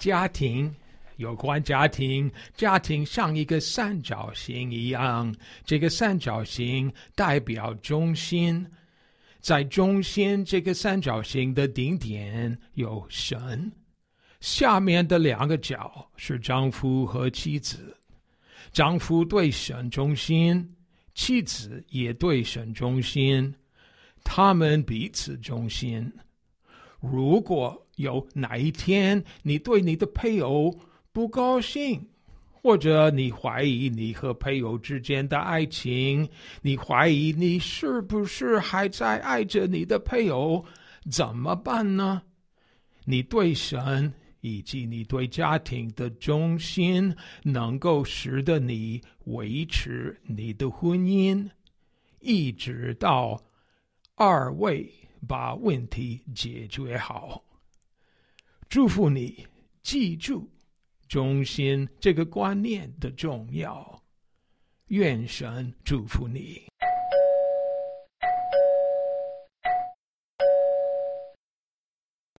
家庭，有关家庭，家庭像一个三角形一样，这个三角形代表中心，在中心这个三角形的顶点有神，下面的两个角是丈夫和妻子，丈夫对神中心，妻子也对神中心，他们彼此中心。如果有哪一天你对你的配偶不高兴，或者你怀疑你和配偶之间的爱情，你怀疑你是不是还在爱着你的配偶，怎么办呢？你对神以及你对家庭的忠心，能够使得你维持你的婚姻，一直到二位把问题解决好。祝福你记住忠心这个观念的重要，愿神祝福你。